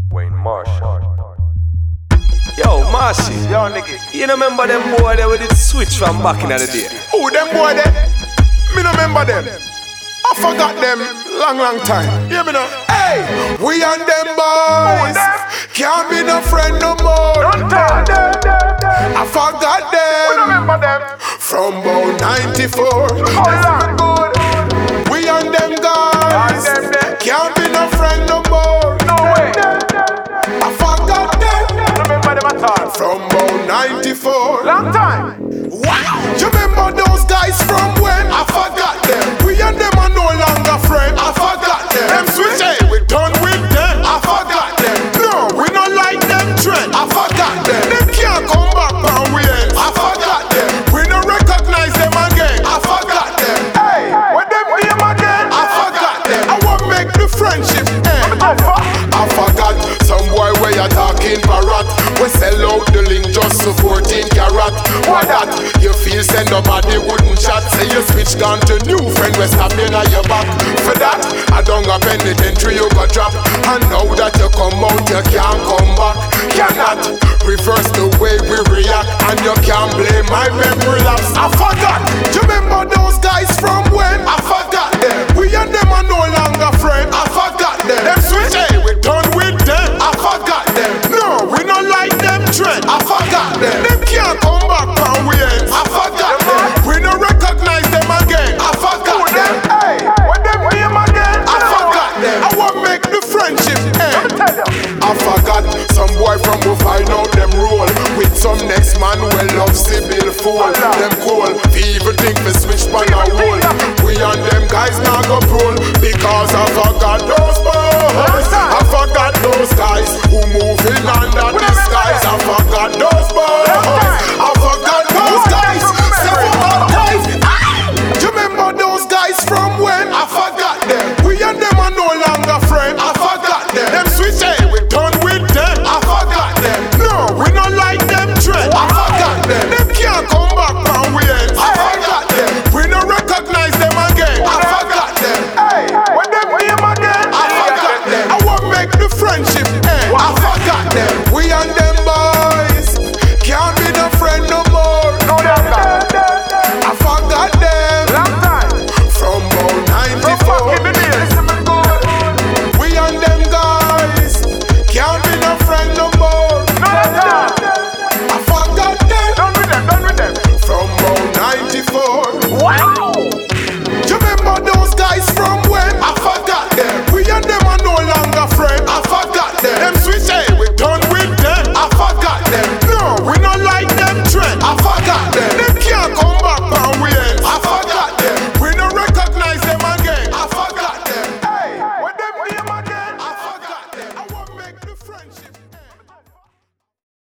Wayne Marshall. Yo, Marshy. Yo, nigga. You know remember them boy there with the switch from back in the day? Who them boy there? Me no remember them. I forgot them long time. Hear me now. Hey, we and them boys can't be no friend no more. Don't tell them. I forgot them. We don't remember them. From about 94. Good. We and them guys And them. can't be no friend no more. No way. I forgot them. Don't remember them at all. From about 94. Long time. Wow. You remember those guys from when? I forgot them. We and them are no longer friends. I forgot them. Them switch, hey, we done with them. I forgot them. No, we not like them trend. I forgot them. Them can't come back and we end. I forgot them. We don't recognize them again. I forgot them. Hey, what them name again? I forgot them. I want make the friendship end. I forgot some boy where you talking parrot. We sell out the link just to 14 carat. What that? You feel send nobody wouldn't chat. Say you switch gone to new friend we stopping at your back. For that, I don't have penitentiary you got drop. And now that you come out, you can't come back. Cannot reverse the way we react. And you can't blame my memory lapse. I forgot. You remember those guys from when? I forgot them. We and them are no longer friends. I forgot them. Them switch, hey, we done with them. I forgot them. No, we not like them trend. I forgot them. Them can't come back and we end. I forgot them. We don't recognize them again. I forgot them. Hey, what them name again? I forgot them. I want make the friendship end. Tell them. I forgot some boy from who find out them role with some next man who love Sibyl fool. Them cool,